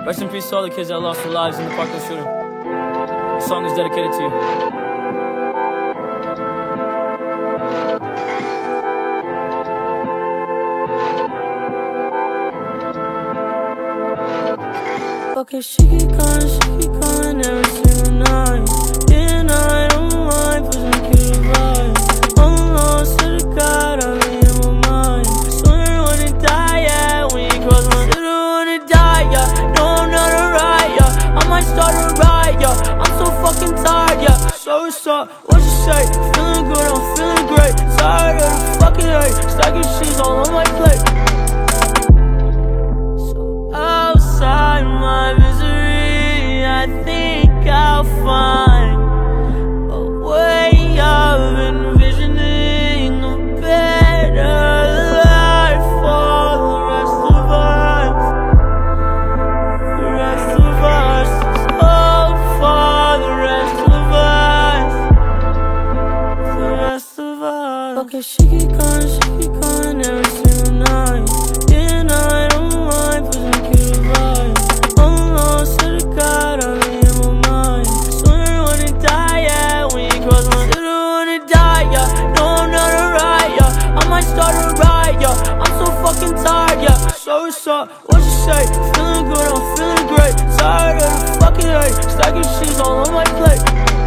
Rest in peace to all the kids that lost their lives in the Parkland shooting. This song is dedicated to you. Okay, she keep calling every single night. And I don't mind, push me to the right. I'm lost to the God, I'm in my mind. Swear I wanna die, yeah, when you cross my line. I wanna die, yeah, no I'm not alright, yeah. I might start a riot, yeah, I'm so fucking tired, yeah. So what's up, what you say? Feeling good, I'm feeling great. Tired of the fucking hate, stacking shit all on my plate. Outside my misery, I think I'll find a way of envisioning a better life for the rest of us. The rest of us, oh, for the rest of us. The rest of us. Okay, she keep calling every single night. And I don't mind, push me to the right. I'm lost to the God, I'm in my mind. Swear I wanna die, yeah, when you cross my line. I wanna die, yeah, no I'm not alright, yeah. I might start a riot, yeah, I'm so fucking tired, yeah. So what's up, what you say? Feeling good, I'm feeling great. Tired of the fucking hate, stacking shit all on my plate.